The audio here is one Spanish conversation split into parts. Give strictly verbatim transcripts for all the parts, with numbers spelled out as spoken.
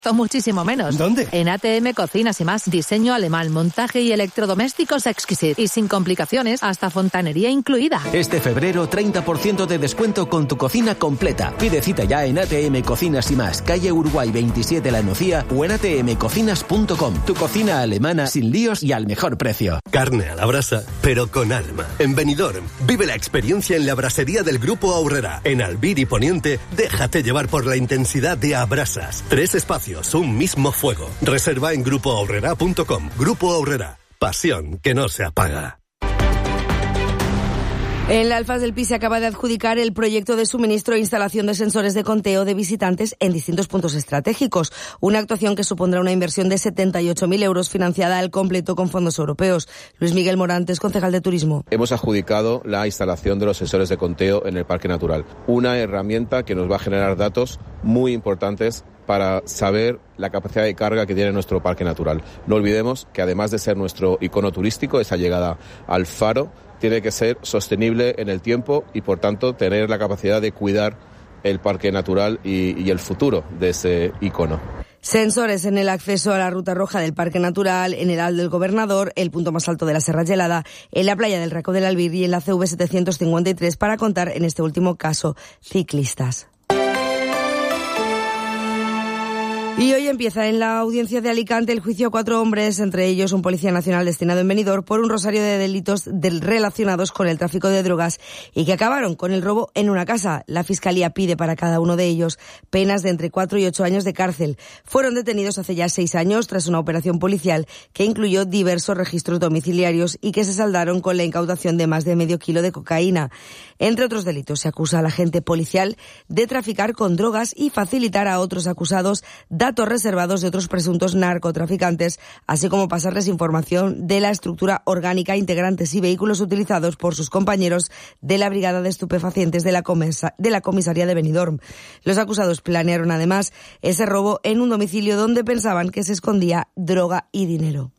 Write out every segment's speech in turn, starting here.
Muchísimo menos. ¿Dónde? En A T M Cocinas y Más. Diseño alemán, montaje y electrodomésticos exquisite. Y sin complicaciones, hasta fontanería incluida. Este febrero, treinta por ciento de descuento con tu cocina completa. Pide cita ya en A T M Cocinas y Más, calle Uruguay veintisiete La Nucía o en a t m cocinas punto com. Tu cocina alemana sin líos y al mejor precio. Carne a la brasa, pero con alma. En Benidorm, vive la experiencia en la brasería del Grupo Aurrera. En Albir y Poniente, déjate llevar por la intensidad de Abrasas. Tres espacios, un mismo fuego. Reserva en grupo aurrera punto com. Grupo Aurrera. Pasión que no se apaga. En la Alfaz del Pi se acaba de adjudicar el proyecto de suministro e instalación de sensores de conteo de visitantes en distintos puntos estratégicos. Una actuación que supondrá una inversión de setenta y ocho mil euros financiada al completo con fondos europeos. Luis Miguel Morantes, concejal de Turismo. Hemos adjudicado la instalación de los sensores de conteo en el Parque Natural. Una herramienta que nos va a generar datos muy importantes para saber la capacidad de carga que tiene nuestro Parque Natural. No olvidemos que además de ser nuestro icono turístico, esa llegada al faro tiene que ser sostenible en el tiempo y, por tanto, tener la capacidad de cuidar el Parque Natural y, y el futuro de ese icono. Sensores en el acceso a la ruta roja del Parque Natural, en el Al del Gobernador, el punto más alto de la Serra Gelada, en la playa del Raco del Albir y en la C V setecientos cincuenta y tres para contar, en este último caso, ciclistas. Y hoy empieza en la audiencia de Alicante el juicio a cuatro hombres, entre ellos un policía nacional destinado en Benidorm, por un rosario de delitos del, relacionados con el tráfico de drogas y que acabaron con el robo en una casa. La Fiscalía pide para cada uno de ellos penas de entre cuatro y ocho años de cárcel. Fueron detenidos hace ya seis años tras una operación policial que incluyó diversos registros domiciliarios y que se saldaron con la incautación de más de medio kilo de cocaína. Entre otros delitos, se acusa al agente policial de traficar con drogas y facilitar a otros acusados datos reservados de otros presuntos narcotraficantes, así como pasarles información de la estructura orgánica, integrantes y vehículos utilizados por sus compañeros de la Brigada de Estupefacientes de la, comisa, de la Comisaría de Benidorm. Los acusados planearon además ese robo en un domicilio donde pensaban que se escondía droga y dinero.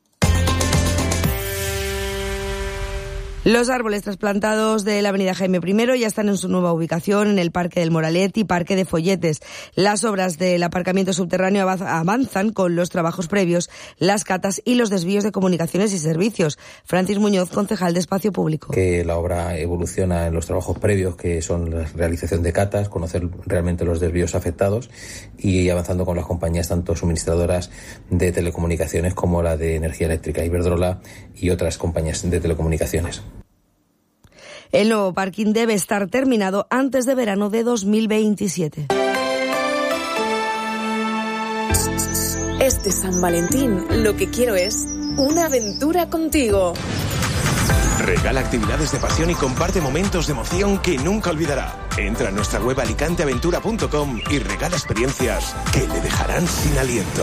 Los árboles trasplantados de la avenida Jaime primero ya están en su nueva ubicación en el Parque del Moralet y Parque de Folletes. Las obras del aparcamiento subterráneo avanzan con los trabajos previos, las catas y los desvíos de comunicaciones y servicios. Francis Muñoz, concejal de Espacio Público. Que la obra evoluciona en los trabajos previos, que son la realización de catas, conocer realmente los desvíos afectados y avanzando con las compañías tanto suministradoras de telecomunicaciones como la de energía eléctrica, Iberdrola y otras compañías de telecomunicaciones. El nuevo parking debe estar terminado antes de verano de dos mil veintisiete. Este San Valentín lo que quiero es una aventura contigo. Regala actividades de pasión y comparte momentos de emoción que nunca olvidará. Entra en nuestra web alicante aventura punto com y regala experiencias que le dejarán sin aliento.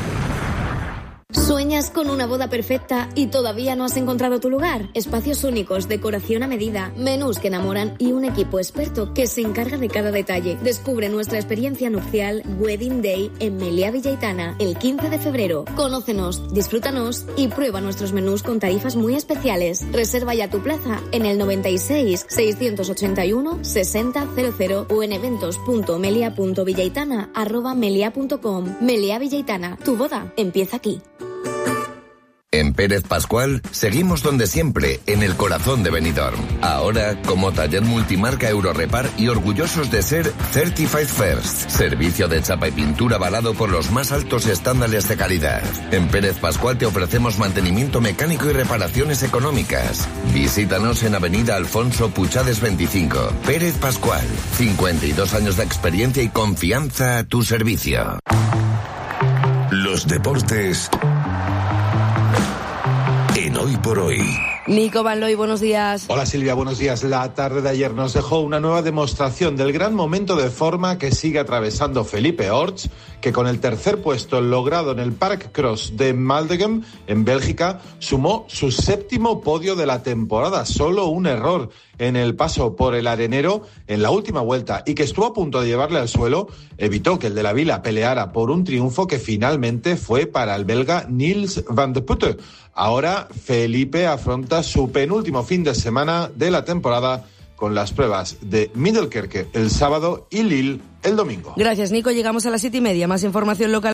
¿Sueñas con una boda perfecta y todavía no has encontrado tu lugar? Espacios únicos, decoración a medida, menús que enamoran y un equipo experto que se encarga de cada detalle. Descubre nuestra experiencia nupcial Wedding Day en Meliá Villaitana el quince de febrero. Conócenos, disfrútanos y prueba nuestros menús con tarifas muy especiales. Reserva ya tu plaza en el noventa y seis, seiscientos ochenta y uno, sesenta cero cero o en eventos punto melia punto villaitana arroba melia punto com. Meliá Villaitana, tu boda empieza aquí. En Pérez Pascual seguimos donde siempre, en el corazón de Benidorm. Ahora como taller multimarca Eurorepar y orgullosos de ser Certified First, servicio de chapa y pintura avalado por los más altos estándares de calidad. En Pérez Pascual te ofrecemos mantenimiento mecánico y reparaciones económicas. Visítanos en Avenida Alfonso Puchades veinticinco. Pérez Pascual, cincuenta y dos años de experiencia y confianza a tu servicio. Los deportes en Hoy por Hoy. Nico Van Looy, buenos días. Hola Silvia, buenos días. La tarde de ayer nos dejó una nueva demostración del gran momento de forma que sigue atravesando Felipe Orts, que con el tercer puesto logrado en el Park Cross de Maldegem, en Bélgica, sumó su séptimo podio de la temporada. Solo un error en el paso por el arenero en la última vuelta y que estuvo a punto de llevarle al suelo, evitó que el de la Vila peleara por un triunfo que finalmente fue para el belga Nils van de Putte. Ahora Felipe afronta su penúltimo fin de semana de la temporada con las pruebas de Middelkerke el sábado y Lille el domingo. Gracias, Nico. Llegamos a las siete y media. Más información local